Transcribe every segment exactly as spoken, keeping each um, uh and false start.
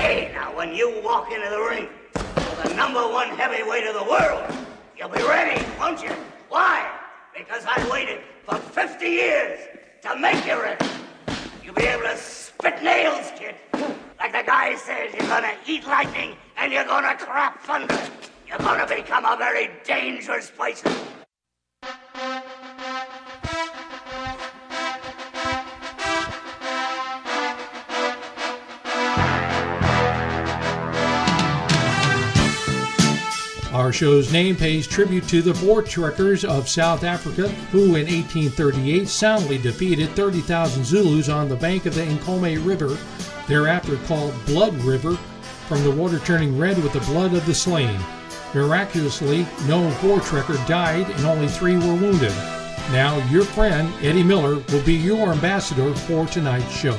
Hey, now, when you walk into the ring with the number one heavyweight of the world, you'll be ready, won't you? Why? Because I waited for fifty years to make you ready. You'll be able to spit nails, kid. Like the guy says, you're gonna eat lightning and you're gonna crap thunder. You're gonna become a very dangerous person. Our show's name pays tribute to the Voortrekkers of South Africa, who in eighteen thirty-eight soundly defeated thirty thousand Zulus on the bank of the Nkomo River, thereafter called Blood River, from the water turning red with the blood of the slain. Miraculously, no Voortrekker died and only three were wounded. Now, your friend, Eddie Miller, will be your ambassador for tonight's show.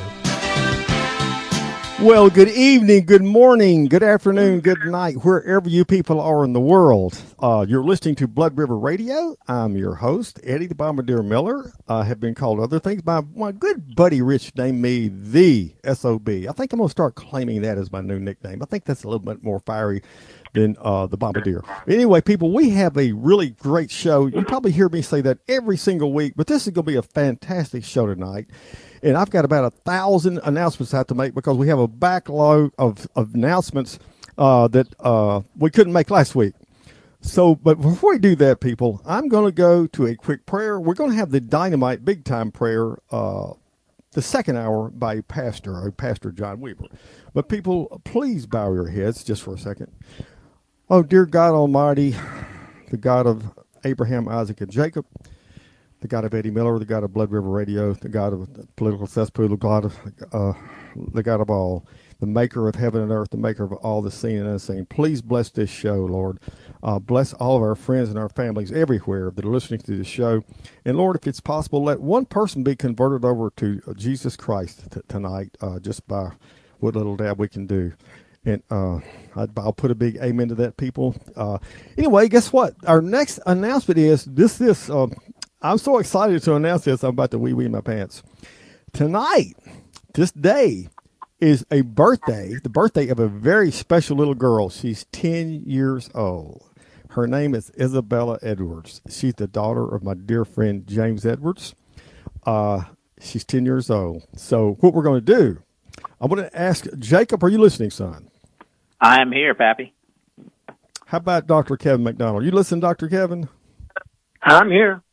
Well, good evening, good morning, good afternoon, good night, wherever you people are in the world. Uh, you're listening to Blood River Radio. I'm your host, Eddie the Bombardier Miller. I uh, have been called other things. My, my good buddy Rich named me the S O B. I think I'm going to start claiming that as my new nickname. I think that's a little bit more fiery than uh, the Bombardier. Anyway, people, we have a really great show. You probably hear me say that every single week, but this is going to be a fantastic show tonight. And I've got about a thousand announcements I have to make because we have a backlog of, of announcements uh, that uh, we couldn't make last week. So, but before we do that, people, I'm going to go to a quick prayer. We're going to have the Dynamite Big Time Prayer, uh, the second hour by Pastor, Pastor John Weaver. But people, please bow your heads just for a second. Oh, dear God Almighty, the God of Abraham, Isaac, and Jacob, the God of Eddie Miller, the God of Blood River Radio, the God of Political Cesspool, the God of, uh, the God of all, the maker of heaven and earth, the maker of all the seen and unseen. Please bless this show, Lord. Uh, bless all of our friends and our families everywhere that are listening to this show. And, Lord, if it's possible, let one person be converted over to Jesus Christ t- tonight uh, just by what little dab we can do. And uh, I'll put a big amen to that, people. Uh, anyway, guess what? Our next announcement is this, this, uh, I'm so excited to announce this. I'm about to wee-wee my pants. Tonight, this day, is a birthday, the birthday of a very special little girl. She's ten years old. Her name is Isabella Edwards. She's the daughter of my dear friend James Edwards. Uh, she's ten years old. So what we're going to do, I'm going to ask Jacob, are you listening, son? I am here, Pappy. How about Doctor Kevin McDonald? You listen, Doctor Kevin? I'm here.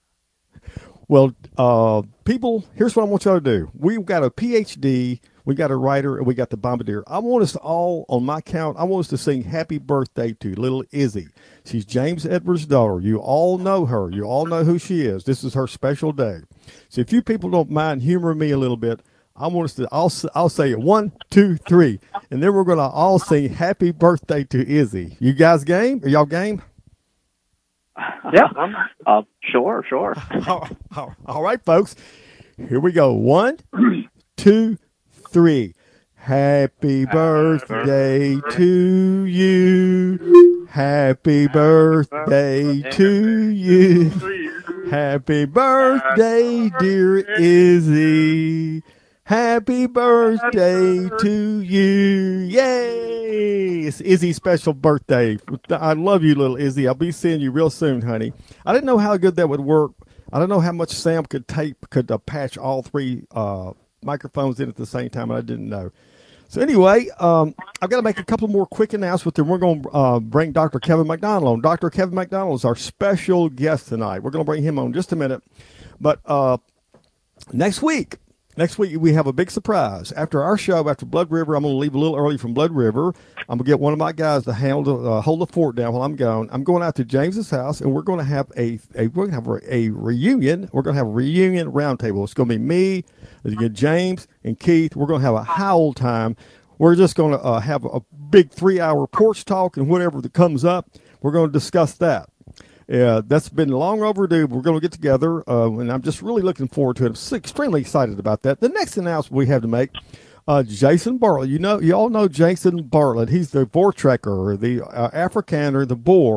Well, uh, people, here's what I want y'all to do. We've got a P H D, we got a writer, and we got the Bombardier. I want us to all, on my count, I want us to sing happy birthday to little Izzy. She's James Edwards' daughter. You all know her. You all know who she is. This is her special day. So if you people don't mind humoring me a little bit, I want us to, I'll, I'll say it, one, two, three, and then we're going to all sing happy birthday to Izzy. You guys game? Are y'all game? Yeah, uh, sure, sure. all, all, all right, folks. Here we go. One, two, three. Happy birthday to you. Happy birthday to you. Happy birthday, dear Izzy. Happy birthday to you. Yay! It's Izzy's special birthday. I love you, little Izzy. I'll be seeing you real soon, honey. I didn't know how good that would work. I don't know how much Sam could tape, could uh, patch all three uh, microphones in at the same time. I didn't know. So anyway, um, I've got to make a couple more quick announcements, and we're going to uh, bring Doctor Kevin McDonald on. Doctor Kevin McDonald is our special guest tonight. We're going to bring him on in just a minute. But uh, next week, Next week, we have a big surprise. After our show, after Blood River, I'm going to leave a little early from Blood River. I'm going to get one of my guys to handle, uh, hold the fort down while I'm gone. I'm going out to James's house, and we're going to have a, a we're going to have a, a reunion. We're going to have a reunion roundtable. It's going to be me, James, and Keith. We're going to have a howl time. We're just going to uh, have a big three-hour porch talk, and whatever that comes up, we're going to discuss that. Yeah, that's been long overdue. We're going to get together, uh, and I'm just really looking forward to it. I'm extremely excited about that. The next announcement we have to make, uh, Jason Bartlett. You know, you all know Jason Bartlett. He's the Voortrekker, the uh, Afrikaner, the Boer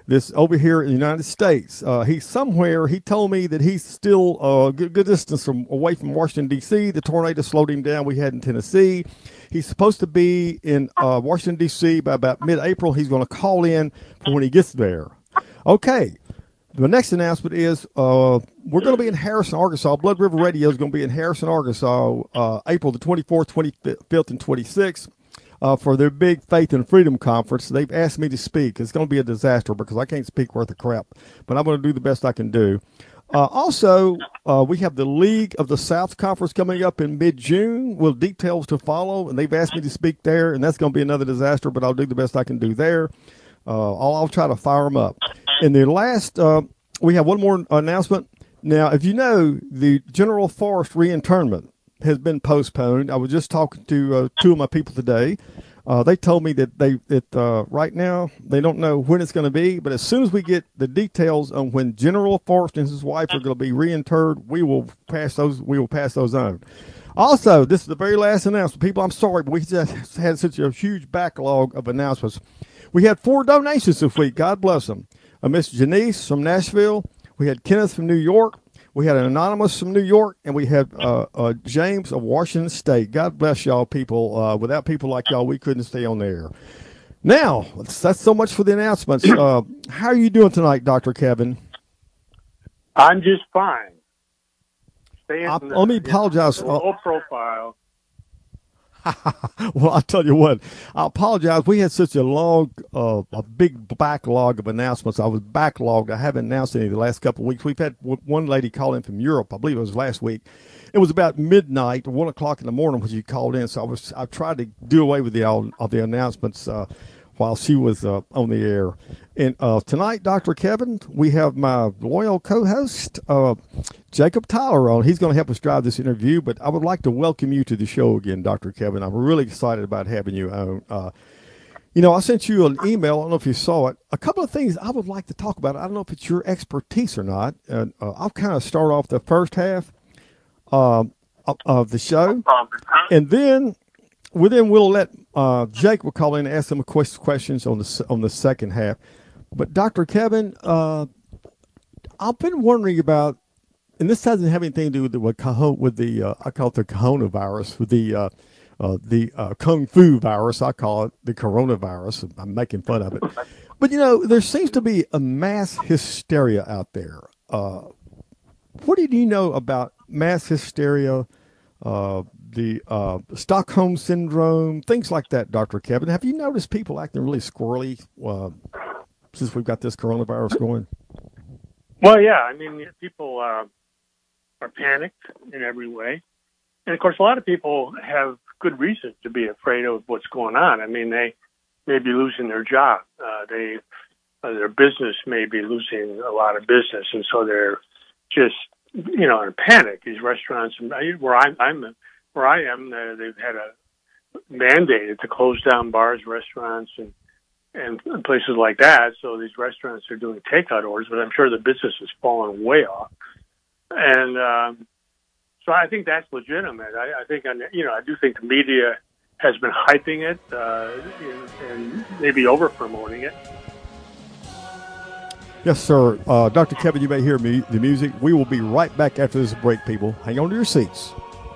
this over here in the United States. Uh, he's somewhere. He told me that he's still a uh, good, good distance from away from Washington, D C. The tornado slowed him down. We had in Tennessee. He's supposed to be in uh, Washington, D C by about mid-April. He's going to call in for when he gets there. Okay. The next announcement is uh, we're going to be in Harrison, Arkansas. Blood River Radio is going to be in Harrison, Arkansas, uh, April the twenty-fourth, twenty-fifth, and twenty-sixth uh, for their big Faith and Freedom Conference. They've asked me to speak. It's going to be a disaster because I can't speak worth a crap, but I'm going to do the best I can do. Uh, also, uh, we have the League of the South Conference coming up in mid-June with details to follow, and they've asked me to speak there, and that's going to be another disaster, but I'll do the best I can do there. Uh, I'll, I'll try to fire them up. And the last, uh, we have one more announcement. Now, if you know, the General Forrest reinterment has been postponed. I was just talking to uh, two of my people today. Uh, they told me that they that uh, right now they don't know when it's going to be, but as soon as we get the details on when General Forrest and his wife are going to be reinterred, we will pass those. We will pass those on. Also, this is the very last announcement. People, I'm sorry, but we just had such a huge backlog of announcements. We had four donations this week. God bless them. Uh, Miss Janice from Nashville. We had Kenneth from New York. We had an anonymous from New York, and we had uh, uh, James of Washington State. God bless y'all, people. Uh, without people like y'all, we couldn't stay on the air. Now, that's so much for the announcements. Uh, how are you doing tonight, Doctor Kevin? I'm just fine. Stay in I, the, let me apologize. Low profile. Well, I'll tell you what, I apologize. We had such a long, uh, a big backlog of announcements. I was backlogged. I haven't announced any the last couple of weeks. We've had one lady call in from Europe. I believe it was last week. It was about midnight or one o'clock in the morning when she called in. So I was, I tried to do away with the, of the announcements, uh, while she was, uh, on the air. And, uh, tonight, Doctor Kevin, we have my loyal co-host, uh, Jacob Tyler on. He's going to help us drive this interview, but I would like to welcome you to the show again, Doctor Kevin. I'm really excited about having you on. Uh, you know, I sent you an email. I don't know if you saw it. A couple of things I would like to talk about. I don't know if it's your expertise or not. Uh, uh, I'll kind of start off the first half um, of, of the show, and then well, then we'll let uh, Jake will call in and ask some questions on the on the second half. But Doctor Kevin, uh, I've been wondering about, and this doesn't have anything to do with the with, with the uh, I call it the coronavirus, with the uh, uh, the uh, kung fu virus. I call it the coronavirus. I'm making fun of it, but you know there seems to be a mass hysteria out there. Uh, what do you know about mass hysteria? Uh, the uh, Stockholm syndrome, things like that, Doctor Kevin. Have you noticed people acting really squirrely uh, since we've got this coronavirus going? Well, yeah. I mean, people uh, are panicked in every way. And, of course, a lot of people have good reason to be afraid of what's going on. I mean, they may be losing their job. Uh, they uh, their business may be losing a lot of business, and so they're just, you know, in panic. These restaurants, where I'm, I'm where I am, uh, they've had a mandated to close down bars, restaurants, and and places like that. So these restaurants are doing takeout orders, but I'm sure the business has fallen way off. And um, so I think that's legitimate. I, I think, you know, I do think the media has been hyping it uh, and maybe over promoting it. Yes, sir. Uh, Doctor Kevin, you may hear me, the music. We will be right back after this break, people. Hang on to your seats.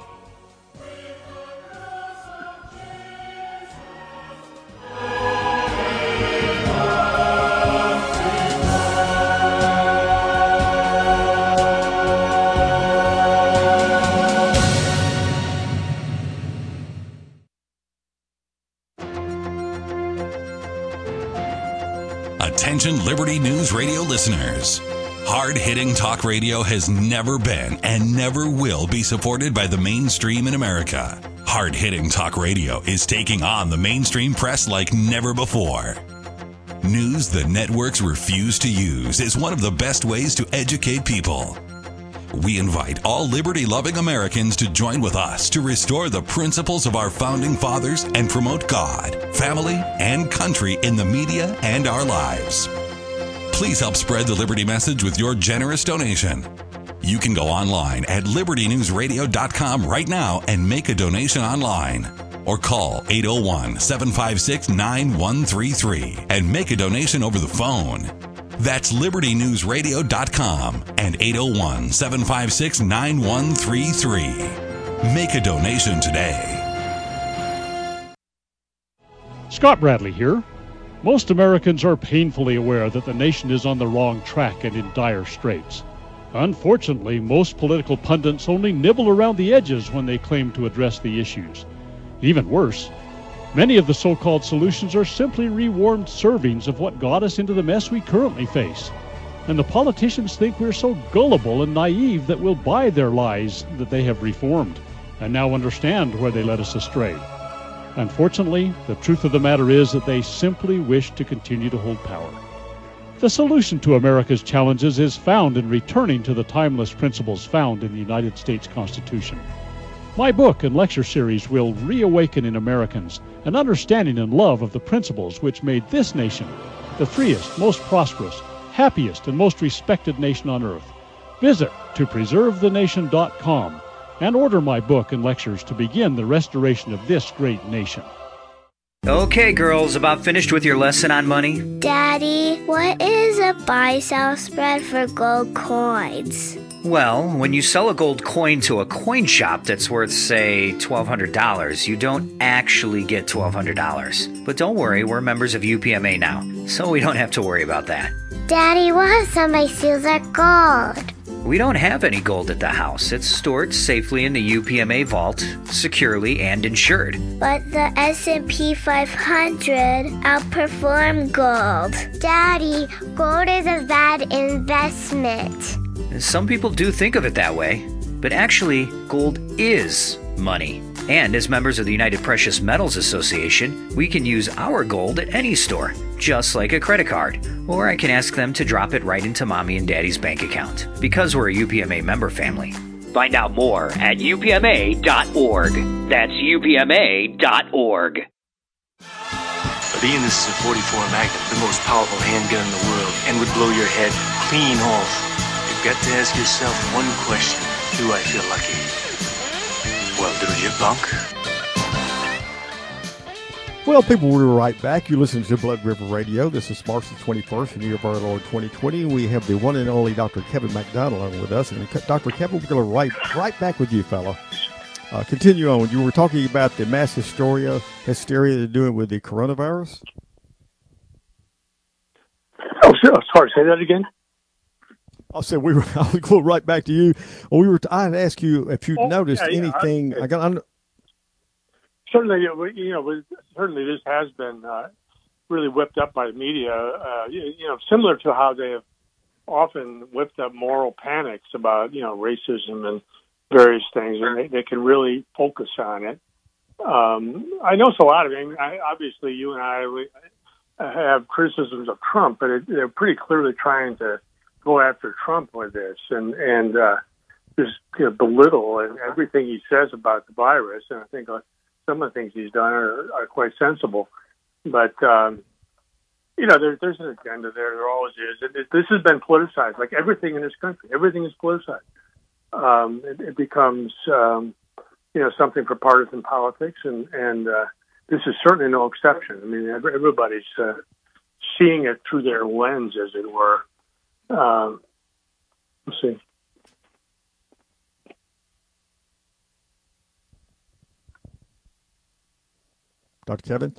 Attention Liberty News Radio listeners. Hard-hitting talk radio has never been and never will be supported by the mainstream in America. Hard-hitting talk radio is taking on the mainstream press like never before. News the networks refuse to use is one of the best ways to educate people. We invite all liberty-loving Americans to join with us to restore the principles of our founding fathers and promote God, family, and country in the media and our lives. Please help spread the Liberty message with your generous donation. You can go online at liberty news radio dot com right now and make a donation online. Or call eight oh one, seven five six, nine one three three and make a donation over the phone. That's liberty news radio dot com and eight oh one, seven five six, nine one three three. Make a donation today. Scott Bradley here. Most Americans are painfully aware that the nation is on the wrong track and in dire straits. Unfortunately, most political pundits only nibble around the edges when they claim to address the issues. Even worse, many of the so-called solutions are simply rewarmed servings of what got us into the mess we currently face. And the politicians think we're so gullible and naive that we'll buy their lies that they have reformed and now understand where they led us astray. Unfortunately, the truth of the matter is that they simply wish to continue to hold power. The solution to America's challenges is found in returning to the timeless principles found in the United States Constitution. My book and lecture series will reawaken in Americans an understanding and love of the principles which made this nation the freest, most prosperous, happiest, and most respected nation on earth. Visit to preserve the nation dot com and order my book and lectures to begin the restoration of this great nation. Okay, girls, about finished with your lesson on money? Daddy, what is a buy-sell spread for gold coins? Well, when you sell a gold coin to a coin shop that's worth, say, twelve hundred dollars, you don't actually get twelve hundred dollars. But don't worry, we're members of U P M A now, so we don't have to worry about that. Daddy, what if somebody steals our gold? We don't have any gold at the house. It's stored safely in the U P M A vault, securely and insured. But the S and P five hundred outperformed gold. Daddy, gold is a bad investment. Some people do think of it that way, but actually, gold is money. And as members of the United Precious Metals Association, we can use our gold at any store, just like a credit card. Or I can ask them to drop it right into Mommy and Daddy's bank account, because we're a U P M A member family. Find out more at U P M A dot org. That's U P M A dot org. Being this is a forty-four Magnum, the most powerful handgun in the world, and would blow your head clean off. You've got to ask yourself one question. Do I feel lucky? Well, do you, Bunk? Well, people, we're right back. You're listening to Blood River Radio. This is March the twenty-first in the year of our Lord twenty twenty. We have the one and only Doctor Kevin McDonald on with us. And Doctor Kevin, we're going to right, right back with you, fella. Uh, continue on. You were talking about the mass hysteria, hysteria they're doing with the coronavirus. Oh, sorry. Say that again. I'll say we were. I'll go right back to you. Well, we were. I'd ask you if you oh, noticed yeah, yeah. anything. I, I got. I'm, certainly, you know, certainly this has been uh, really whipped up by the media. Uh, you, you know, similar to how they have often whipped up moral panics about, you know, racism and various things, and they, they can really focus on it. Um, I know it's a lot of. I mean, I, obviously, you and I we have criticisms of Trump, but it, they're pretty clearly trying to go after Trump with this and and uh, just you know, belittle and everything he says about the virus. And I think uh, some of the things he's done are, are quite sensible. But um, you know, there, there's an agenda there. There always is. It, it, this has been politicized, like everything in this country. Everything is politicized. Um, it, it becomes um, you know something for partisan politics, and and uh, this is certainly no exception. I mean, everybody's uh, seeing it through their lens, as it were. Um, let's see. Doctor Kevin?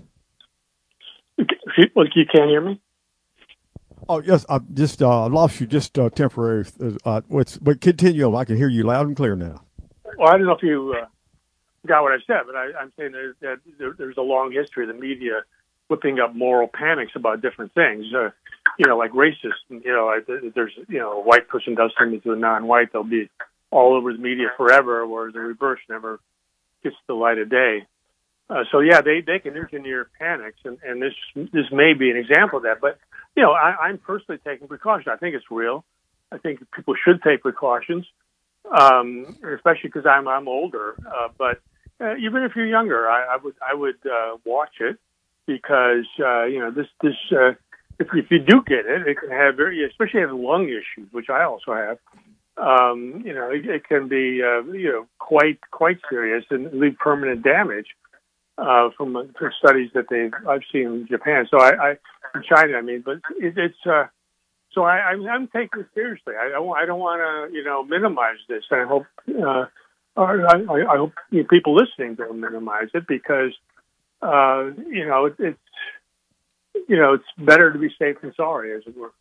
Well, you can't hear me? Oh, yes. I just uh, lost you just uh, temporary. Uh, what's, but continue on. I can hear you loud and clear now. Well, I don't know if you uh, got what I said, but I, I'm saying that, that there, there's a long history of the media whipping up moral panics about different things. Uh, you know, like racist. You know, like there's, you know, a white person does something to a non-white, they'll be all over the media forever, whereas the reverse never gets the light of day. Uh, so yeah, they, they can engineer panics, and, and this this may be an example of that. But you know, I, I'm personally taking precaution. I think it's real. I think people should take precautions, um, especially because I'm I'm older. Uh, but uh, even if you're younger, I, I would I would uh, watch it because uh, you know this this uh, if if you do get it, it can have very especially have lung issues, which I also have. Um, you know, it, it can be uh, you know quite quite serious and leave permanent damage. Uh, from, uh, from studies that they I've seen in Japan, so I, I in China, I mean, but it, it's uh, So I, I'm, I'm taking it seriously. I don't, I don't want to, you know, minimize this. And I hope, uh, or I, I hope you know, people listening don't minimize it because, uh, you know, it, it's, you know, it's better to be safe than sorry, as it were.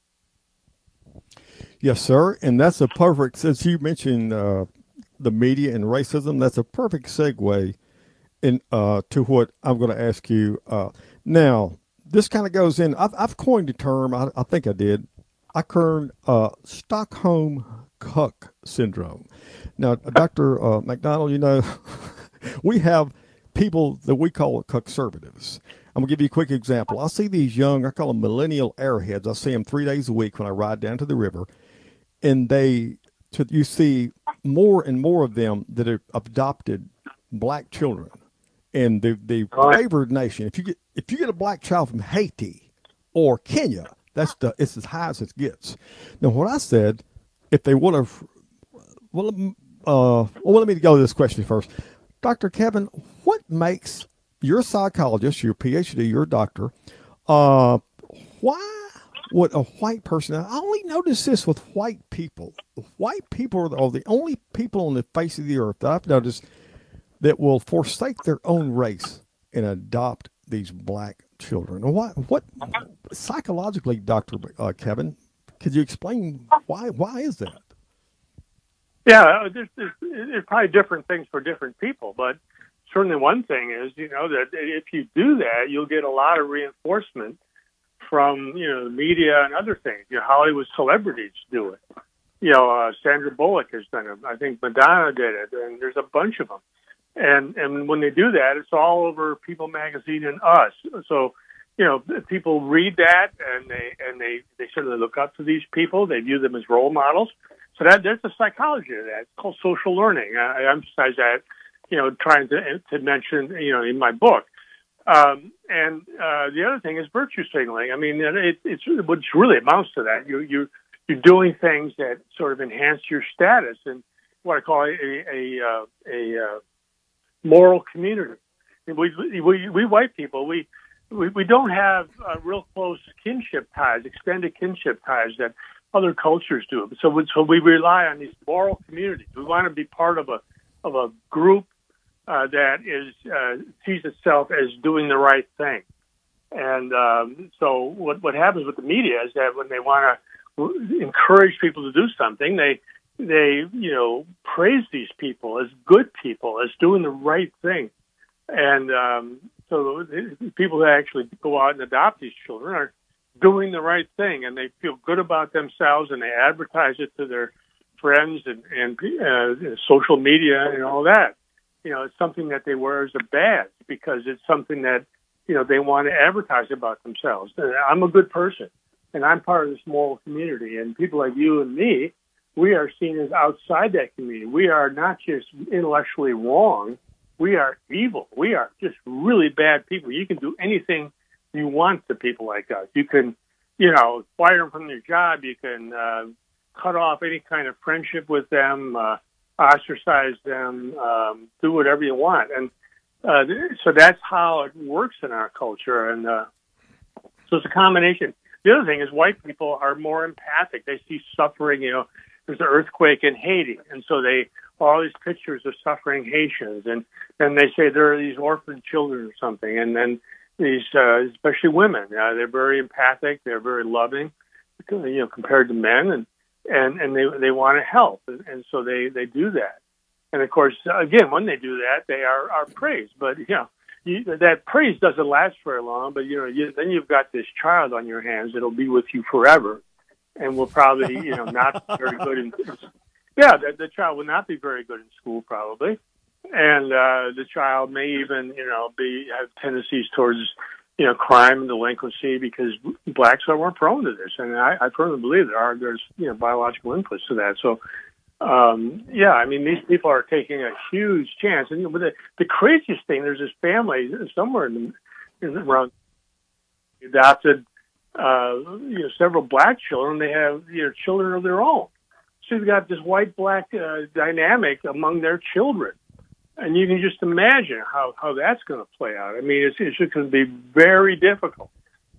Yes, sir. And that's a perfect, since you mentioned uh, the media and racism, that's a perfect segue in uh, to what I'm going to ask you. Uh, now, this kind of goes in, I've, I've coined a term, I, I think I did. I coined uh, Stockholm Cuck Syndrome. Now, Doctor Uh, McDonald, you know, we have people that we call conservatives. I'm going to give you a quick example. I see these young, I call them millennial airheads. I see them three days a week when I ride down to the river. And they, to, you see more and more of them that have adopted black children. And the, the favored nation, if you get if you get a black child from Haiti or Kenya, that's the it's as high as it gets. Now, what I said, if they would have, well, uh, well, let me go to this question first. Doctor Kevin, what makes your psychologist, your P H D, your doctor, uh, why would a white person, I only notice this with white people. White people are the only people on the face of the earth that I've noticed that will forsake their own race and adopt these black children. What, what psychologically, Doctor Uh, Kevin, could you explain why? Why is that? Yeah, there's, there's, there's probably different things for different people, but certainly one thing is, you know, that if you do that, you'll get a lot of reinforcement from, you know, the media and other things. You know, Hollywood celebrities do it. You know, uh, Sandra Bullock has done it. I think Madonna did it, and there's a bunch of them. And and when they do that, it's all over People Magazine and Us. So, you know, people read that and they and they, they sort of look up to these people. They view them as role models. So that there's the psychology of that. It's called social learning. I, I emphasize that, you know, trying to to mention, you know, in my book. Um, and uh, the other thing is virtue signaling. I mean, it, it's which really amounts to that. You you you're doing things that sort of enhance your status and what I call a a a, a, a moral community. We, we, we white people, we, we, we don't have uh, real close kinship ties, extended kinship ties that other cultures do. So we, so we rely on these moral communities. We want to be part of a, of a group uh, that is, uh, sees itself as doing the right thing. And um, so what, what happens with the media is that when they want to encourage people to do something, they, they, you know, praise these people as good people, as doing the right thing. And um, so the people that actually go out and adopt these children are doing the right thing, and they feel good about themselves, and they advertise it to their friends and, and uh, social media and all that. You know, it's something that they wear as a badge because it's something that, you know, they want to advertise about themselves. I'm a good person, and I'm part of this moral community, and people like you and me, we are seen as outside that community. We are not just intellectually wrong. We are evil. We are just really bad people. You can do anything you want to people like us. You can, you know, fire them from their job. You can uh, cut off any kind of friendship with them, uh, ostracize them, um, do whatever you want. And uh, so that's how it works in our culture. And uh, so it's a combination. The other thing is white people are more empathic. They see suffering, you know, there's an earthquake in Haiti, and so they all these pictures of suffering Haitians, and then they say there are these orphan children or something, and then these, uh, especially women, uh, they're very empathic, they're very loving, you know, compared to men, and and and they they want to help, and, and so they they do that, and of course, again, when they do that, they are are praised, but you know. You, that praise doesn't last very long, but you know, you, then you've got this child on your hands that'll be with you forever, and will probably, you know, not be very good in. Yeah, the, the child will not be very good in school, probably, and uh, the child may even, you know, be have tendencies towards, you know, crime and delinquency because blacks are more prone to this, and I, I firmly believe there are there's you know biological inputs to that. So. Um, yeah, I mean, these people are taking a huge chance. And you know, the, the craziest thing, there's this family somewhere in the, in the around adopted, uh, you know, several black children. They have, you know, children of their own. So you've got this white-black uh, dynamic among their children. And you can just imagine how, how that's going to play out. I mean, it's, it's just going to be very difficult.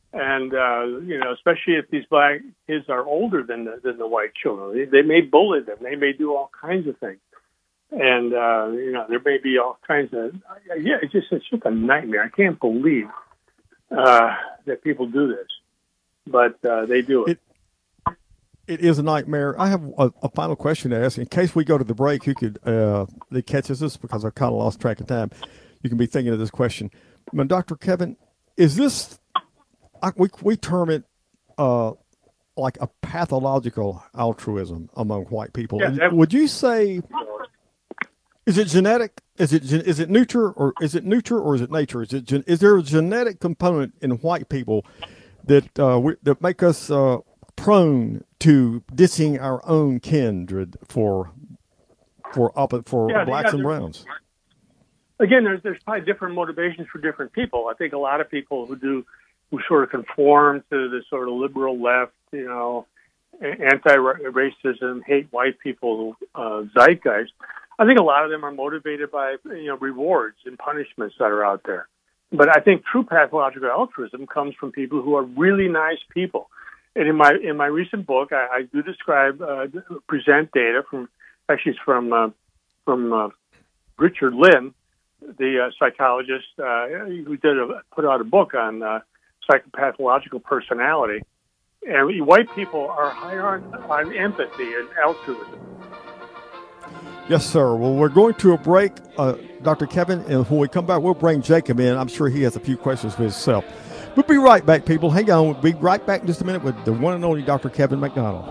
And, uh, you know, especially if these black kids are older than the, than the white children, they, they may bully them. They may do all kinds of things. And, uh, you know, there may be all kinds of, yeah, it's just, it's just a nightmare. I can't believe, uh, that people do this, but, uh, they do it. it It is a nightmare. I have a, a final question to ask. In case we go to the break, you could, uh, that catches us because I kind of lost track of time. You can be thinking of this question. But Doctor Kevin, is this, I, we, we term it, uh, like a pathological altruism among white people. Yeah, that, would you say, is it genetic? Is it is it nurture or is it nurture or is it nature? Is it is there a genetic component in white people that uh, we, that make us uh, prone to dissing our own kindred for for for yeah, blacks yeah, and browns? Again, there's there's probably different motivations for different people. I think a lot of people who do who sort of conform to the sort of liberal left, you know, anti-racism, hate white people uh, zeitgeist. I think a lot of them are motivated by, you know, rewards and punishments that are out there. But I think true pathological altruism comes from people who are really nice people. And in my in my recent book, I, I do describe, uh, present data from, actually it's from uh, from uh, Richard Lynn, the uh, psychologist uh, who did a, put out a book on uh, psychopathological personality. And white people are higher on, on empathy and altruism. Yes, sir. Well, we're going to a break, uh, Doctor Kevin, and when we come back, we'll bring Jacob in. I'm sure he has a few questions for himself. We'll be right back, people. Hang on. We'll be right back in just a minute with the one and only Doctor Kevin McDonald.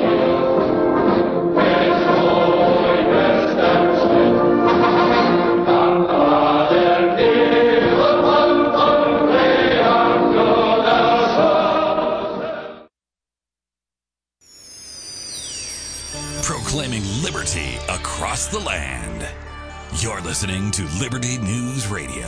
Proclaiming liberty across the land. You're listening to Liberty News Radio.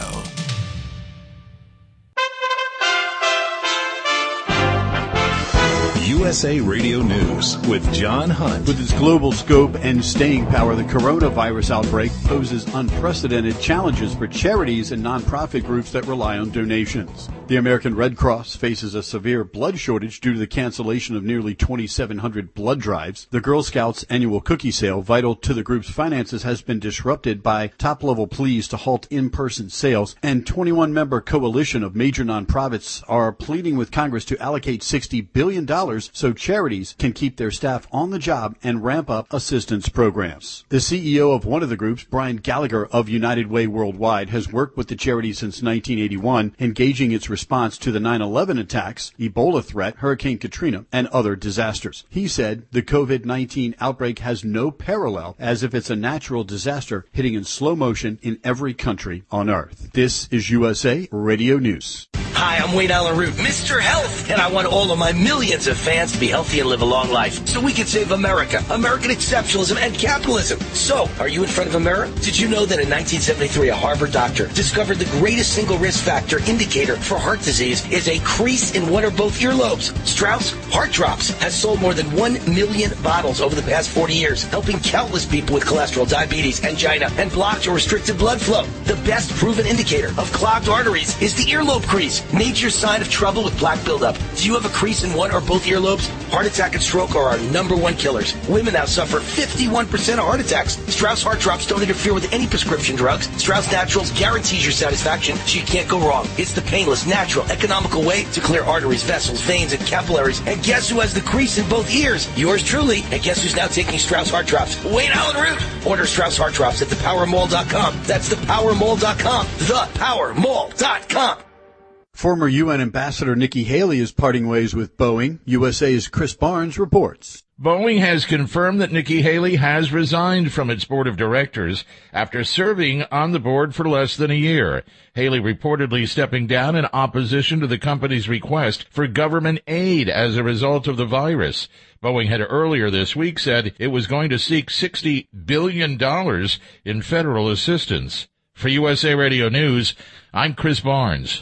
U S A Radio News with John Hunt. With its global scope and staying power, the coronavirus outbreak poses unprecedented challenges for charities and nonprofit groups that rely on donations. The American Red Cross faces a severe blood shortage due to the cancellation of nearly twenty-seven hundred blood drives. The Girl Scouts annual cookie sale, vital to the group's finances, has been disrupted by top-level pleas to halt in-person sales, and twenty-one member coalition of major nonprofits are pleading with Congress to allocate sixty billion dollars so charities can keep their staff on the job and ramp up assistance programs. The C E O of one of the groups, Brian Gallagher of United Way Worldwide, has worked with the charity since nineteen eighty-one, engaging its response to the nine eleven attacks, Ebola threat, Hurricane Katrina, and other disasters. He said the COVID nineteen outbreak has no parallel, as if it's a natural disaster hitting in slow motion in every country on Earth. This is U S A Radio News. Hi, I'm Wayne Allen Root, Mister Health, and I want all of my millions of fans to be healthy and live a long life so we can save America, American exceptionalism, and capitalism. So, are you in front of a mirror? Did you know that in nineteen seventy-three, a Harvard doctor discovered the greatest single risk factor indicator for heart disease is a crease in one or both earlobes? Strauss Heart Drops has sold more than one million bottles over the past forty years, helping countless people with cholesterol, diabetes, angina, and blocked or restricted blood flow. The best proven indicator of clogged arteries is the earlobe crease. Major sign of trouble with plaque buildup. Do you have a crease in one or both earlobes? Heart attack and stroke are our number one killers. Women now suffer fifty-one percent of heart attacks. Strauss Heart Drops don't interfere with any prescription drugs. Strauss Naturals guarantees your satisfaction, so you can't go wrong. It's the painless, natural, economical way to clear arteries, vessels, veins, and capillaries. And guess who has the crease in both ears? Yours truly. And guess who's now taking Strauss Heart Drops? Wayne Allen Root. Order Strauss Heart Drops at the power mall dot com. That's the power mall dot com. the power mall dot com. Former U N Ambassador Nikki Haley is parting ways with Boeing. U S A's Chris Barnes reports. Boeing has confirmed that Nikki Haley has resigned from its board of directors after serving on the board for less than a year. Haley reportedly stepping down in opposition to the company's request for government aid as a result of the virus. Boeing had earlier this week said it was going to seek sixty billion dollars in federal assistance. For U S A Radio News, I'm Chris Barnes.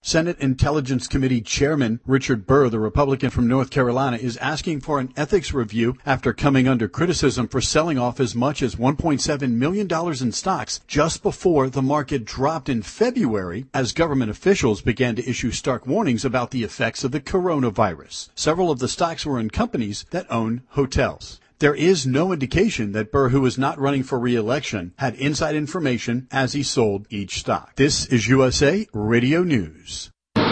Senate Intelligence Committee Chairman Richard Burr, the Republican from North Carolina, is asking for an ethics review after coming under criticism for selling off as much as one point seven million dollars in stocks just before the market dropped in February as government officials began to issue stark warnings about the effects of the coronavirus. Several of the stocks were in companies that own hotels. There is no indication that Burr, who is not running for re-election, had inside information as he sold each stock. This is U S A Radio News.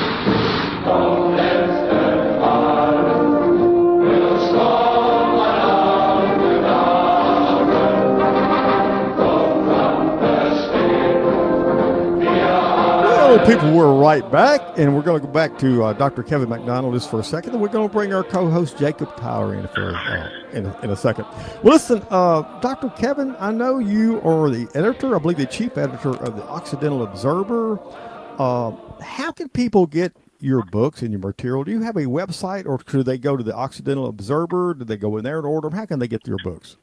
Well, people, we're right back, and we're going to go back to uh, Doctor Kevin McDonald just for a second, and we're going to bring our co-host Jacob Tower in for uh, in, a, in a second. Well, listen, uh, Doctor Kevin, I know you are the editor, I believe the chief editor of the Occidental Observer. Uh, how can people get your books and your material? Do you have a website, or should they go to the Occidental Observer? Do they go in there and order them? How can they get your books?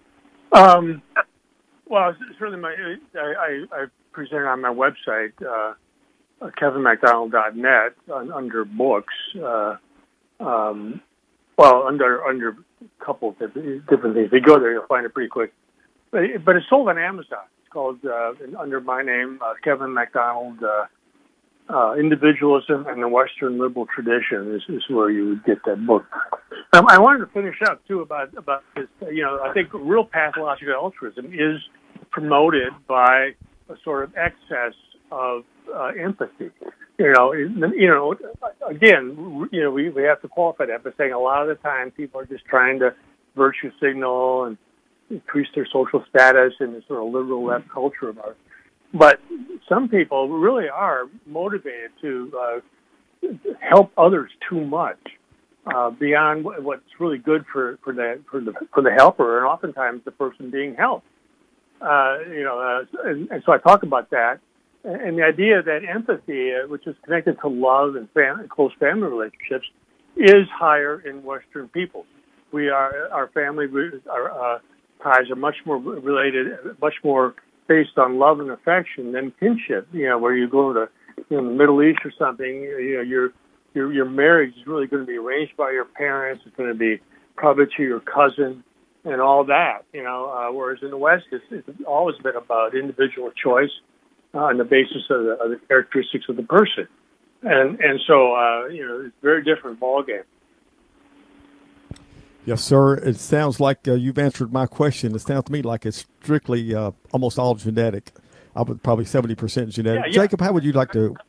Um, well, certainly my, I, I, I present on my website, uh, kevin mcdonald dot net, under books. Uh, um, well, under under a couple of different, different things. If you go there, you'll find it pretty quick. But, it, but it's sold on Amazon. It's called, uh, under my name, uh, Kevin McDonald, uh, uh, Individualism and the Western Liberal Tradition is, is where you would get that book. Um, I wanted to finish up, too, about, about this. You know, I think real pathological altruism is promoted by a sort of excess of uh, empathy. You know, you know. Again, you know, we, we have to qualify that by saying a lot of the time people are just trying to virtue signal and increase their social status in this sort of liberal left culture of ours. But some people really are motivated to uh, help others too much uh, beyond what's really good for, for the for the for the helper, and oftentimes the person being helped. Uh, you know, uh, and, and so I talk about that. And the idea that empathy, uh, which is connected to love and family, close family relationships, is higher in Western peoples. We are, our family our, uh, ties are much more related, much more based on love and affection than kinship. You know, where you go to, you know, the Middle East or something, you know, your your your marriage is really going to be arranged by your parents. It's going to be probably to your cousin and all that. You know, uh, whereas in the West, it's, it's always been about individual choice. Uh, on the basis of the, of the characteristics of the person. And and so, uh, you know, it's a very different ballgame. Yes, sir. It sounds like uh, you've answered my question. It sounds to me like it's strictly uh, almost all genetic. I would probably seventy percent genetic. Yeah, yeah. Jacob, how would you like to?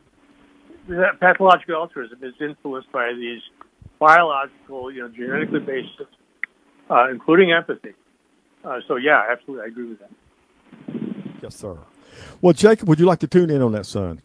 That pathological altruism is influenced by these biological, you know, genetically based, uh, including empathy. Uh, so, yeah, absolutely, I agree with that. Yes, sir. Well, Jacob, would you like to tune in on that, son?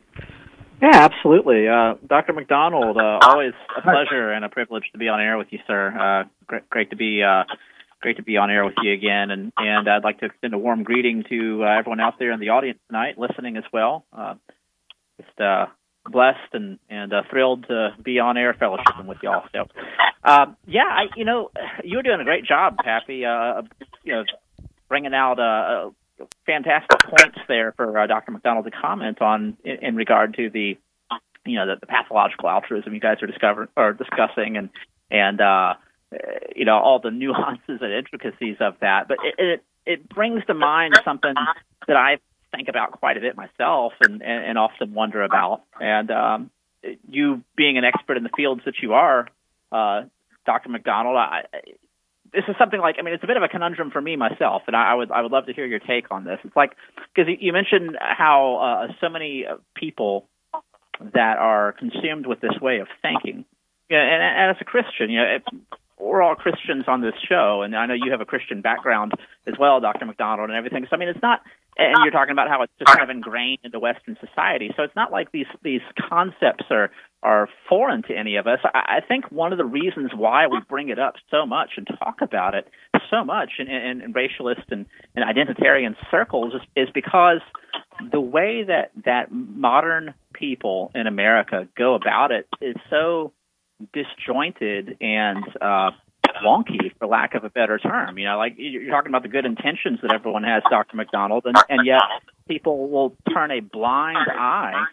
Yeah, absolutely. Uh, Doctor McDonald, uh, always a pleasure and a privilege to be on air with you, sir. Uh, great, great to be uh, great to be on air with you again, and, and I'd like to extend a warm greeting to uh, everyone out there in the audience tonight, listening as well. Uh, just uh, blessed and and uh, thrilled to be on air fellowshipping with y'all. So, uh, yeah, I, you know, you're doing a great job, Pappy. Uh, you know, bringing out uh, fantastic points there for uh, Doctor McDonald to comment on in, in regard to the, you know, the, the pathological altruism you guys are discovering or discussing, and and uh, you know, all the nuances and intricacies of that. But it, it it brings to mind something that I think about quite a bit myself, and, and, and often wonder about. And um, you being an expert in the fields that you are, uh, Doctor McDonald, I. This is something like, I mean, it's a bit of a conundrum for me myself, and I, I would I would love to hear your take on this. It's like, because you mentioned how uh, so many people that are consumed with this way of thinking, you know, and, and as a Christian, you know, it, we're all Christians on this show, and I know you have a Christian background as well, Doctor McDonald, and everything. So, I mean, it's not, and you're talking about how it's just kind of ingrained into Western society. So it's not like these these concepts are are foreign to any of us. I, I think one of the reasons why we bring it up so much and talk about it so much in, in, in racialist and, and identitarian circles is, is because the way that, that modern people in America go about it is so disjointed and uh, wonky, for lack of a better term. You know, like you're talking about the good intentions that everyone has, Doctor McDonald, and, and yet people will turn a blind eye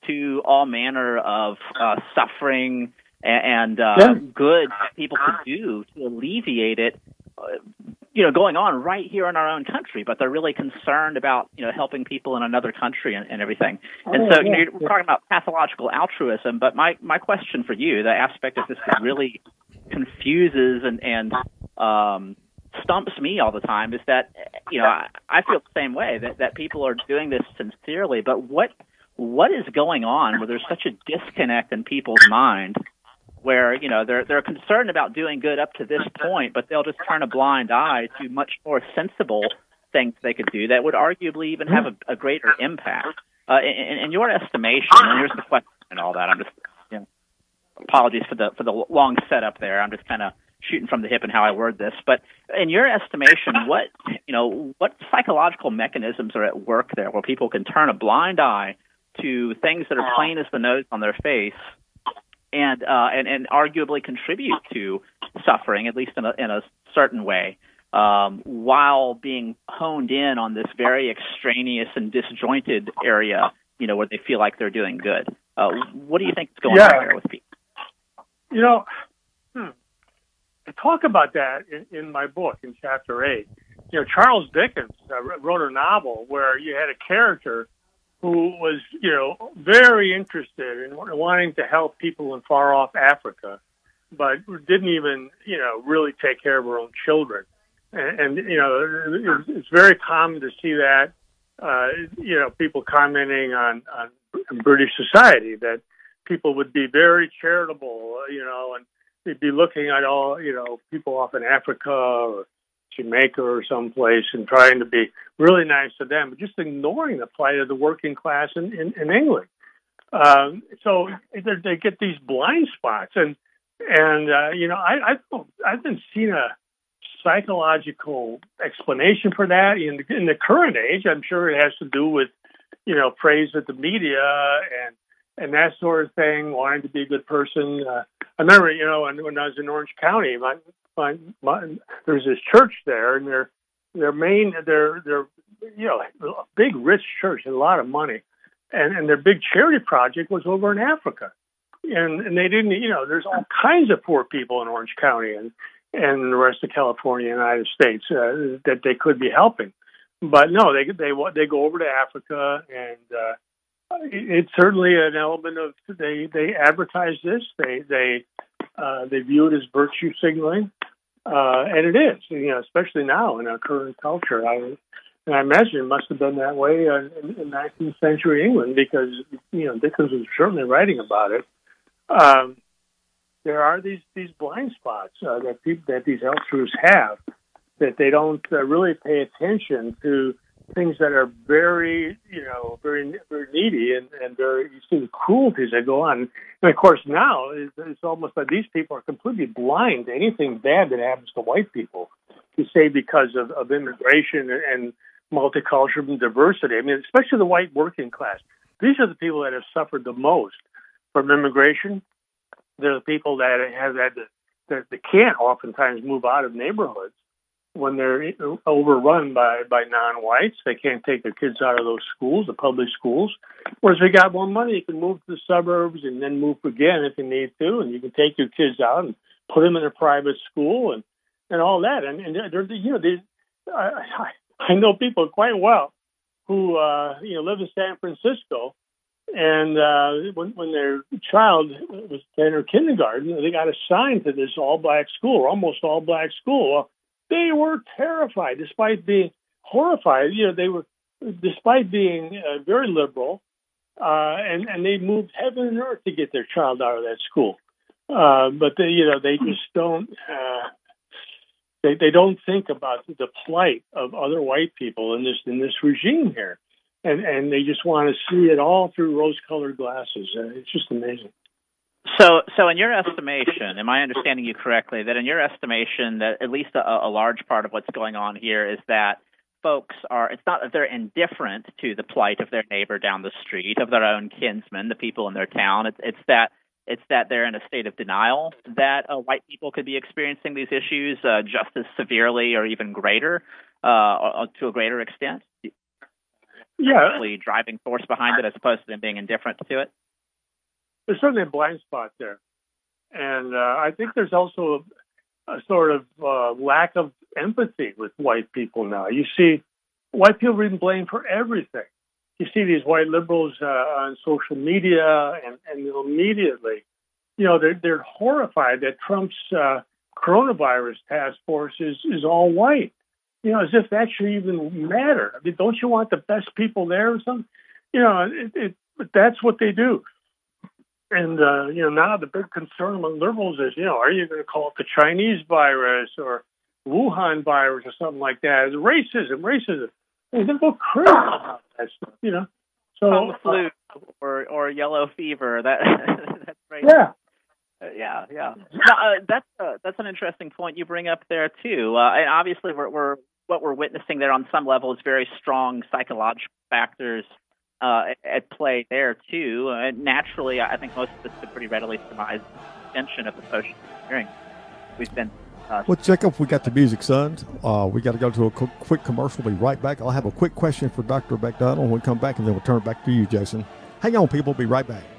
to all manner of uh, suffering and, and uh, yeah. good that people could do to alleviate it, uh, you know, going on right here in our own country, but they're really concerned about, you know, helping people in another country and, and everything. And oh, so, yeah, you know, we're yeah. talking about pathological altruism, but my, my question for you, the aspect of this that really confuses and, and um, stumps me all the time is that, you know, I, I feel the same way, that, that people are doing this sincerely, but what what is going on where there's such a disconnect in people's mind where, you know, they're they're concerned about doing good up to this point, but they'll just turn a blind eye to much more sensible things they could do that would arguably even have a, a greater impact. Uh, in, in your estimation, and here's the question and all that, I'm just, you know, apologies for the for the long setup there. I'm just kind of shooting from the hip in how I word this. But in your estimation, what, you know, what psychological mechanisms are at work there where people can turn a blind eye to things that are plain as the nose on their face and uh, and, and arguably contribute to suffering, at least in a, in a certain way, um, while being honed in on this very extraneous and disjointed area, you know, where they feel like they're doing good. Uh, what do you think is going yeah. on there with people? You know, hmm, I talk about that in, in my book in chapter eight. You know, Charles Dickens uh, wrote a novel where you had a character who was, you know, very interested in wanting to help people in far-off Africa, but didn't even, you know, really take care of her own children. And, and you know, it's very common to see that, uh, you know, people commenting on, on British society, that people would be very charitable, you know, and they'd be looking at all, you know, people off in Africa or Jamaica or someplace and trying to be really nice to them, but just ignoring the plight of the working class in, in, in England. Um, so they get these blind spots. And, and uh, you know, I, I, I haven't seen a psychological explanation for that. In the, in the current age, I'm sure it has to do with, you know, praise of the media and, and that sort of thing, wanting to be a good person. Uh, I remember, you know, when, when I was in Orange County, my, my, my, there's this church there, and their their main, their their you know, a big rich church, had a lot of money, and and their big charity project was over in Africa, and and they didn't, you know, there's all kinds of poor people in Orange County and and the rest of California, United States, uh, that they could be helping, but no, they they they go over to Africa and. Uh, It's certainly an element of they they advertise this, they they uh, they view it as virtue signaling, uh, and it is, you know, especially now in our current culture. I and I imagine it must have been that way in, in nineteenth century England, because, you know, Dickens was certainly writing about it. Um, there are these these blind spots uh, that people that these altruists have, that they don't uh, really pay attention to. Things that are very, you know, very, very needy and, and very, you see the cruelties that go on. And of course now it's, it's almost like these people are completely blind to anything bad that happens to white people. You say because of, of immigration and multicultural and diversity. I mean, especially the white working class. These are the people that have suffered the most from immigration. They're the people that have had to, that they can't oftentimes move out of neighborhoods when they're overrun by, by non-whites. They can't take their kids out of those schools, the public schools. Whereas if you got more money, you can move to the suburbs and then move again if you need to, and you can take your kids out and put them in a private school and, and all that. And, and they're, you know, they, I, I know people quite well who, uh, you know, live in San Francisco, and uh, when, when their child was in her kindergarten, they got assigned to this all-black school, almost all-black school. Well, they were terrified, despite being horrified. You know, they were, despite being uh, very liberal, uh, and and they moved heaven and earth to get their child out of that school. Uh, but they, you know, they just don't. Uh, they they don't think about the plight of other white people in this in this regime here, and and they just want to see it all through rose-colored glasses. Uh, it's just amazing. So, so in your estimation, am I understanding you correctly, that in your estimation that at least a, a large part of what's going on here is that folks are, it's not that they're indifferent to the plight of their neighbor down the street, of their own kinsmen, the people in their town. It's, it's that it's that they're in a state of denial that uh, white people could be experiencing these issues uh, just as severely or even greater, uh, or, or to a greater extent? Yeah. driving force behind it as opposed to them being indifferent to it? There's certainly a blind spot there. And uh, I think there's also a, a sort of uh, lack of empathy with white people now. You see white people being blamed for everything. You see these white liberals uh, on social media, and, and immediately, you know, they're, they're horrified that Trump's uh, coronavirus task force is, is all white. You know, as if that should even matter. I mean, don't you want the best people there or something? You know, it, it, but that's what they do. And, uh, you know, now the big concern among liberals is, you know, are you going to call it the Chinese virus or Wuhan virus or something like that? It's racism, racism. They go crazy about that stuff, you know. So, Kung flu or, or yellow fever. That That's right. Yeah. Uh, yeah, yeah. Now, uh, that's uh, that's an interesting point you bring up there too. Uh, and obviously, we're, we're what we're witnessing there on some level is very strong psychological factors uh, at play there too. And uh, naturally, I think most of us could pretty readily surmise the extension of the social hearing. We've been. Uh, well, Jacob, we got the music, sons. Uh, we got to go to a quick commercial. We'll be right back. I'll have a quick question for Doctor McDonald when we come back, and then we'll turn it back to you, Jason. Hang on, people. Be right back.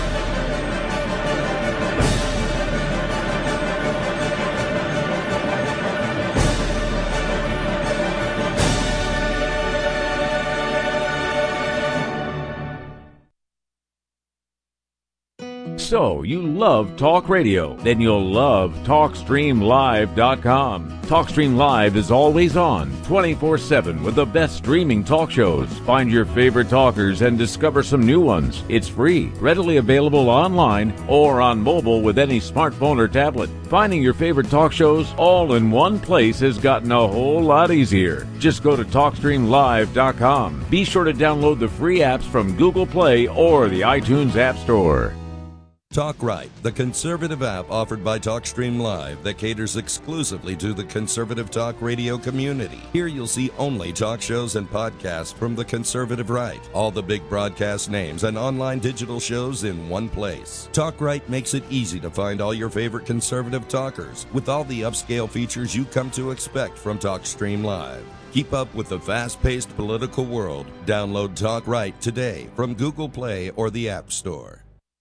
So, you love talk radio? Then you'll love talk stream live dot com. TalkStream Live is always on, twenty-four seven, with the best streaming talk shows. Find your favorite talkers and discover some new ones. It's free, readily available online or on mobile with any smartphone or tablet. Finding your favorite talk shows all in one place has gotten a whole lot easier. Just go to talk stream live dot com. Be sure to download the free apps from Google Play or the iTunes App Store. Talk Right, the conservative app offered by TalkStream Live that caters exclusively to the conservative talk radio community. Here you'll see only talk shows and podcasts from the conservative right, all the big broadcast names and online digital shows in one place. Talk Right makes it easy to find all your favorite conservative talkers with all the upscale features you come to expect from TalkStream Live. Keep up with the fast-paced political world. Download Talk Right today from Google Play or the App Store.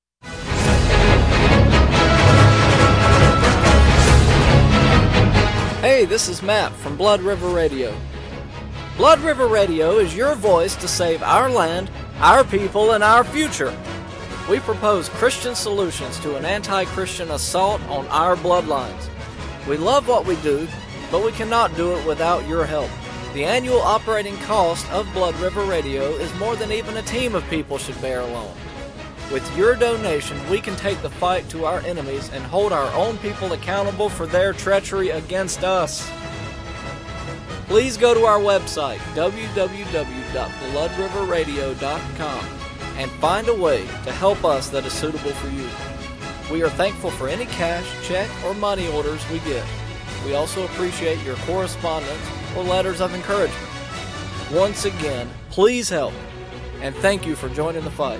Hey, this is Matt from Blood River Radio. Blood River Radio is your voice to save our land, our people, and our future. We propose Christian solutions to an anti-Christian assault on our bloodlines. We love what we do, but we cannot do it without your help. The annual operating cost of Blood River Radio is more than even a team of people should bear alone. With your donation, we can take the fight to our enemies and hold our own people accountable for their treachery against us. Please go to our website, w w w dot blood river radio dot com, and find a way to help us that is suitable for you. We are thankful for any cash, check, or money orders we get. We also appreciate your correspondence or letters of encouragement. Once again, please help, and thank you for joining the fight.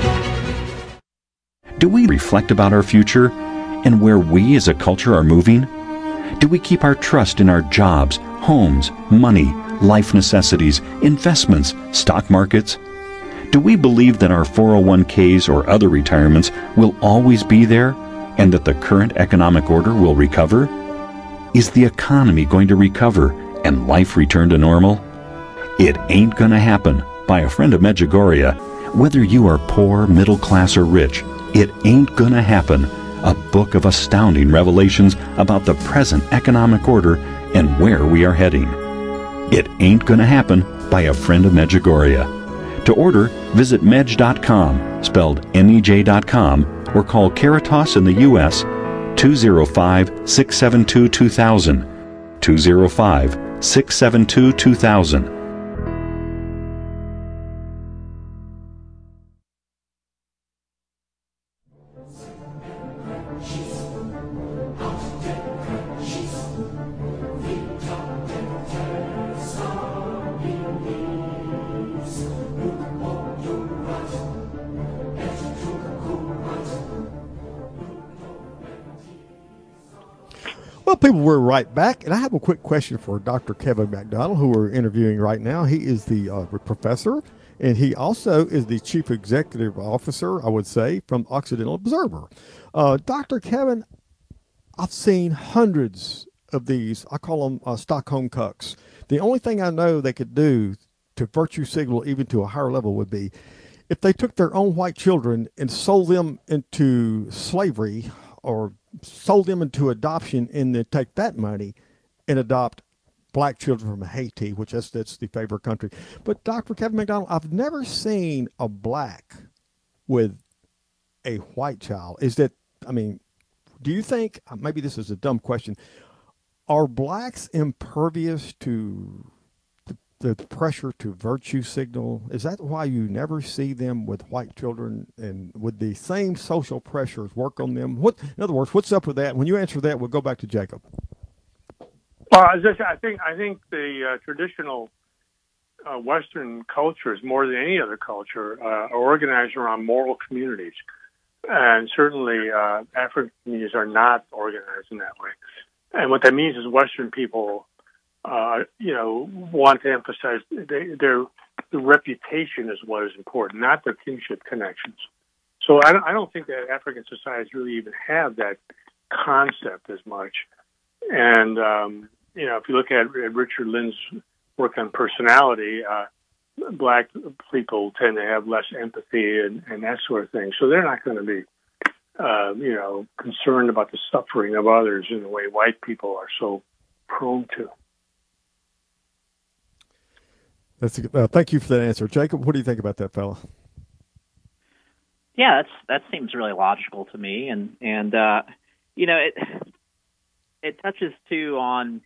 Do we reflect about our future and where we as a culture are moving? Do we keep our trust in our jobs, homes, money, life necessities, investments, stock markets? Do we believe that our four oh one k's or other retirements will always be there and that the current economic order will recover? Is the economy going to recover and life return to normal? It Ain't Gonna Happen by a friend of Medjugorje. Whether you are poor, middle class, or rich, It Ain't Gonna Happen, a book of astounding revelations about the present economic order and where we are heading. It Ain't Gonna Happen by a friend of Medjugorje. To order, visit medj dot com, spelled M E J dot com, or call Caritas in the U S two oh five, six seven two, two thousand, two oh five, six seven two, two thousand. Well, people, we're right back, and I have a quick question for Doctor Kevin McDonald, who we're interviewing right now. He is the uh, professor And he also is the chief executive officer, I would say, from Occidental Observer. Uh, Doctor Kevin, I've seen hundreds of these. I call them uh, Stockholm cucks. The only thing I know they could do to virtue signal even to a higher level would be if they took their own white children and sold them into slavery or sold them into adoption and then take that money and adopt black children from Haiti, which is, that's the favorite country. But Doctor Kevin McDonald, I've never seen a black with a white child. Is that, I mean, do you think, maybe this is a dumb question, are blacks impervious to the, the pressure to virtue signal? Is that why you never see them with white children and with the same social pressures work on them? What, in other words, what's up with that? When you answer that, we'll go back to Jacob. Well, as I, said, I think I think the uh, traditional uh, Western cultures, more than any other culture, uh, are organized around moral communities, and certainly uh, African communities are not organized in that way. And what that means is Western people, uh, you know, want to emphasize they, their the reputation is what is important, not their kinship connections. So I don't, I don't think that African societies really even have that concept as much. And um, you know, if you look at Richard Lynn's work on personality, uh, black people tend to have less empathy and, and that sort of thing. So they're not going to be, uh, you know, concerned about the suffering of others in the way white people are so prone to. That's a, uh, thank you for that answer, Jacob. What do you think about that, fella? Yeah, that's that seems really logical to me, and and uh, you know it it touches too on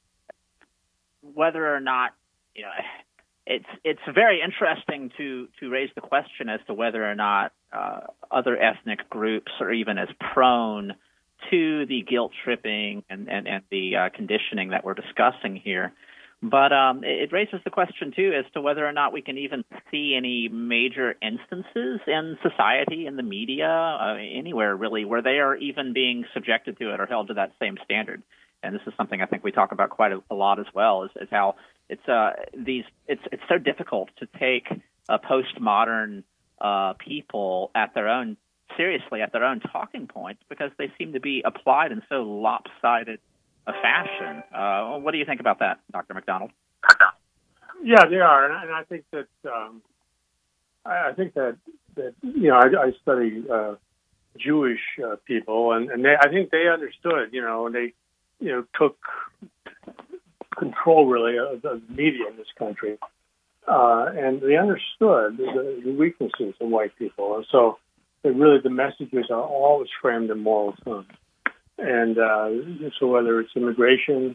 whether or not, you know, it's it's very interesting to, to raise the question as to whether or not uh, other ethnic groups are even as prone to the guilt tripping and, and, and the uh, conditioning that we're discussing here. But um, it, it raises the question, too, as to whether or not we can even see any major instances in society, in the media, uh, anywhere really, where they are even being subjected to it or held to that same standard. And this is something I think we talk about quite a, a lot as well, is, is how it's uh, these it's it's so difficult to take a postmodern uh, people at their own seriously at their own talking points because they seem to be applied in so lopsided a fashion. Uh, what do you think about that, Doctor McDonald? Yeah, they are, and I, and I think that um, I, I think that that you know I, I study uh, Jewish uh, people, and, and they, I think they understood, you know, and they. you know, took control, really, of the media in this country. Uh, and they understood the, the weaknesses of white people. And so it really the messages are always framed in moral terms. And uh, so whether it's immigration,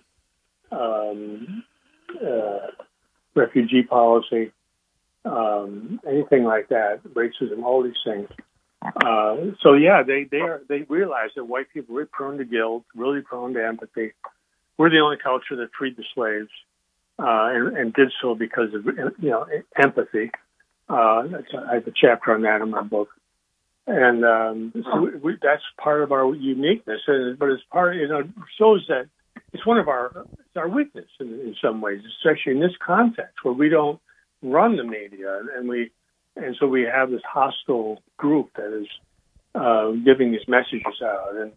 um, uh, refugee policy, um, anything like that, racism, all these things. Uh, so yeah, they they are they realize that white people are really prone to guilt, really prone to empathy. We're the only culture that freed the slaves uh, and, and did so because of you know empathy. Uh, I have a chapter on that in my book, and um, so we, we, that's part of our uniqueness. And, but it's part, you know, shows that it's one of our it's our weakness in, in some ways, especially in this context where we don't run the media and we. And so we have this hostile group that is uh, giving these messages out. And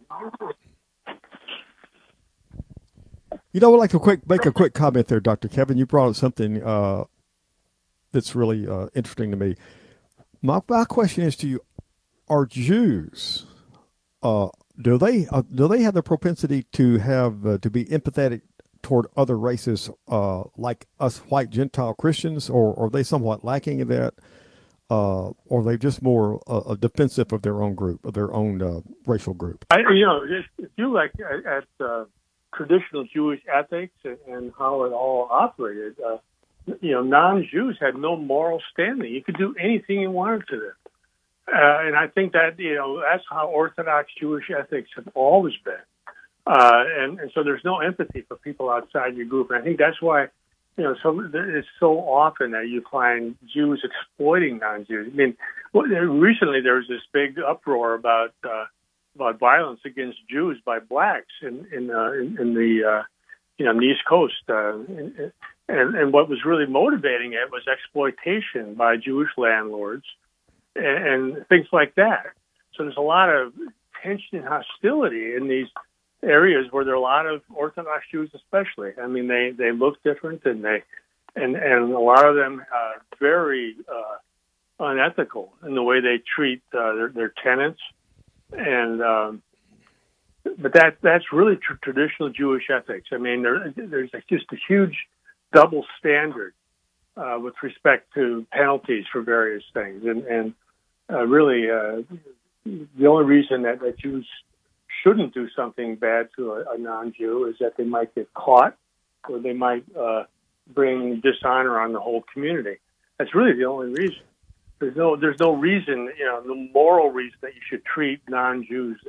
you know, I'd like to quick make a quick comment there, Doctor Kevin. You brought up something uh, that's really uh, interesting to me. My, my question is to you: are Jews uh, do they uh, do they have the propensity to have uh, to be empathetic toward other races uh, like us white Gentile Christians, or, or are they somewhat lacking in that? Uh, or are they just more uh, defensive of their own group, of their own uh, racial group? I, you know, if you look at, at uh, traditional Jewish ethics and, and how it all operated, uh, you know, non-Jews had no moral standing. You could do anything you wanted to them. Uh, and I think that, you know, that's how Orthodox Jewish ethics have always been. Uh, and, and so there's no empathy for people outside your group. And I think that's why, you know, so it's so often that you find Jews exploiting non-Jews. I mean, recently there was this big uproar about uh, about violence against Jews by blacks in in, uh, in, in the uh, you know in the East Coast, uh, in, And, and what was really motivating it was exploitation by Jewish landlords and, and things like that. So there's a lot of tension and hostility in these areas where there are a lot of Orthodox Jews, especially. I mean, they, they look different, and they and, and a lot of them are very uh, unethical in the way they treat uh, their, their tenants. And um, but that that's really tr- traditional Jewish ethics. I mean, there, there's just a huge double standard uh, with respect to penalties for various things, and and uh, really uh, the only reason that, that Jews shouldn't do something bad to a, a non-Jew is that they might get caught, or they might uh, bring dishonor on the whole community. That's really the only reason. There's no there's no reason, you know, no moral reason that you should treat non-Jews.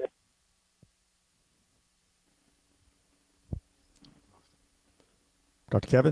Doctor Kevin?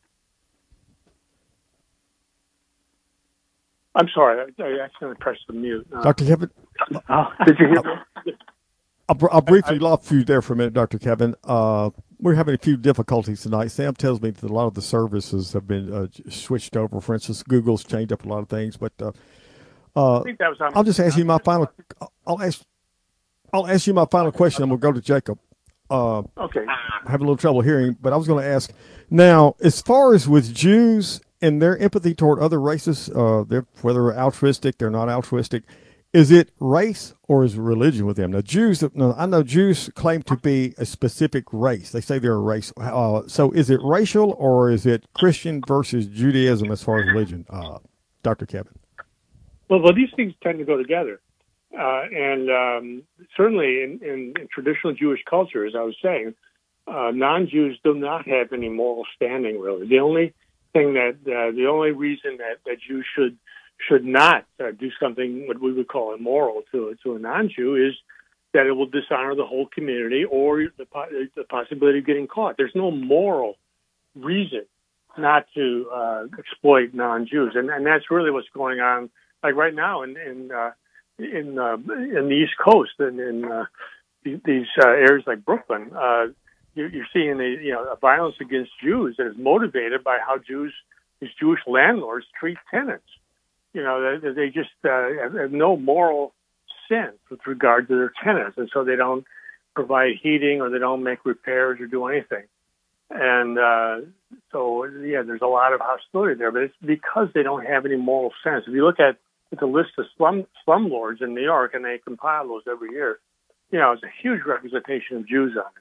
I'm sorry, I, I accidentally pressed the mute. Uh, Doctor Kevin? Oh, did you hear me? I'll, I'll briefly lost you there for a minute, Doctor Kevin. Uh, we're having a few difficulties tonight. Sam tells me that a lot of the services have been uh, switched over. For instance, Google's changed up a lot of things. But uh, uh, I think that was on I'll just ask you my final. I'll ask. I'll ask you my final question, and we'll go to Jacob. Uh, okay. I have a little trouble hearing, but I was going to ask now, as far as with Jews and their empathy toward other races, uh, they're, whether they're altruistic, they're not altruistic. Is it race or is it religion with them? Now, Jews, no, I know Jews claim to be a specific race. They say they're a race. Uh, so is it racial or is it Christian versus Judaism as far as religion, uh, Doctor Kevin? Well, well, these things tend to go together. Uh, and um, certainly in, in, in traditional Jewish culture, as I was saying, uh, non-Jews do not have any moral standing, really. The only thing that, uh, the only reason that, that Jews should should not uh, do something what we would call immoral to to a non-Jew is that it will dishonor the whole community or the, the possibility of getting caught. There's no moral reason not to uh, exploit non-Jews, and and that's really what's going on. Like right now in in uh, in, uh, in the East Coast and in uh, these uh, areas like Brooklyn, uh, you're, you're seeing the you know violence against Jews that is motivated by how Jews these Jewish landlords treat tenants. You know, they, they just uh, have, have no moral sense with regard to their tenants, and so they don't provide heating or they don't make repairs or do anything. And uh, so, yeah, there's a lot of hostility there, but it's because they don't have any moral sense. If you look at, at the list of slum slumlords in New York, and they compile those every year, you know, it's a huge representation of Jews on it.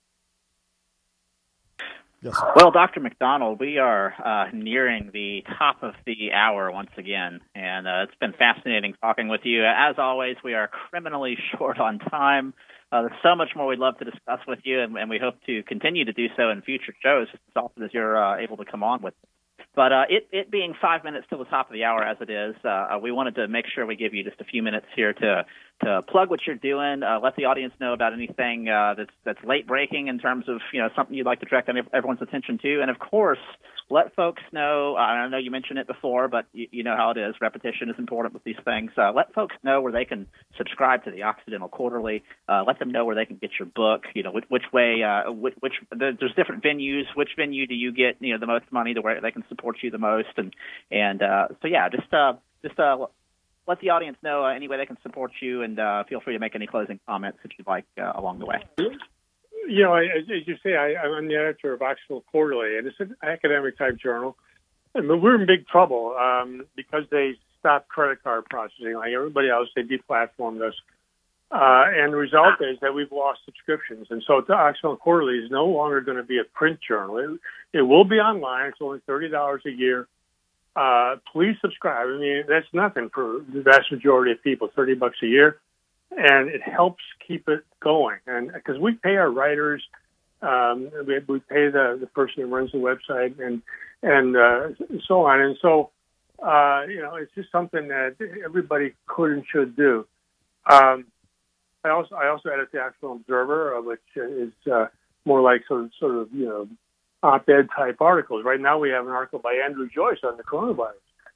Yes. Well, Doctor McDonald, we are uh, nearing the top of the hour once again, and uh, it's been fascinating talking with you. As always, we are criminally short on time. Uh, there's so much more we'd love to discuss with you, and, and we hope to continue to do so in future shows as often as you're uh, able to come on with us. But uh, it, it being five minutes till the top of the hour as it is, uh, we wanted to make sure we give you just a few minutes here to to plug what you're doing, uh, let the audience know about anything uh, that's that's late breaking in terms of you know something you'd like to direct everyone's attention to, and of course, let folks know. I know you mentioned it before, but you, you know how it is. Repetition is important with these things. Uh, let folks know where they can subscribe to the Occidental Quarterly. Uh, let them know where they can get your book. You know which, which way, uh, which, which there's different venues. Which venue do you get you know the most money to where they can support you the most? And and uh, so yeah, just uh, just uh, let the audience know uh, any way they can support you, and uh, feel free to make any closing comments that you'd like uh, along the way. You know, as, as you say, I, I'm the editor of Occidental Quarterly, and it's an academic-type journal. And we're in big trouble um, because they stopped credit card processing. Like everybody else, they deplatformed us. Uh, and the result is that we've lost subscriptions. And so the Occidental Quarterly is no longer going to be a print journal. It, it will be online. It's only thirty dollars a year. Uh, please subscribe. I mean, that's nothing for the vast majority of people, thirty bucks a year. And it helps keep it going. And because we pay our writers, um, we, we pay the, the person who runs the website and, and, uh, so on. And so, uh, you know, it's just something that everybody could and should do. Um, I also, I also edit the Occidental Observer, uh, which is, uh, more like sort of, sort of, you know, op-ed type articles. Right now we have an article by Andrew Joyce on the coronavirus,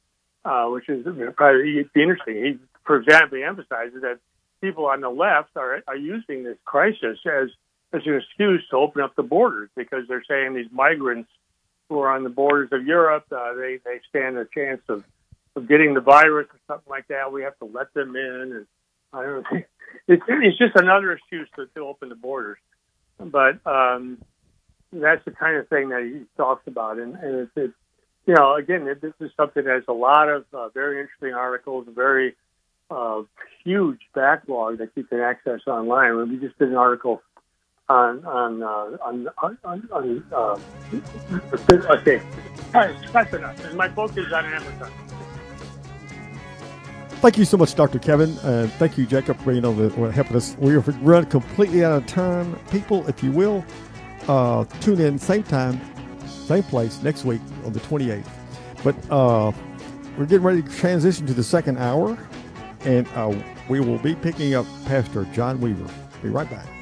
uh, which is you know, probably be interesting. He, for example, he emphasizes that people on the left are, are using this crisis as, as an excuse to open up the borders because they're saying these migrants who are on the borders of Europe, uh, they, they stand a chance of, of getting the virus or something like that. We have to let them in. And I don't know. It's, it's just another excuse to, to open the borders. But um, that's the kind of thing that he talks about. And, and it's, it's, you know, again, it, this is something that has a lot of uh, very interesting articles, a very uh, huge backlog that you can access online. We just did an article on on uh, on on, on, on uh, okay, that's enough. My book is on Amazon. Thank you so much, Doctor Kevin. Uh, thank you, Jacob, for you know the, helping us. We're run completely out of time. People, if you will, uh, tune in same time, same place next week on the twenty-eighth. But uh, we're getting ready to transition to the second hour, and uh, we will be picking up Pastor John Weaver. Be right back.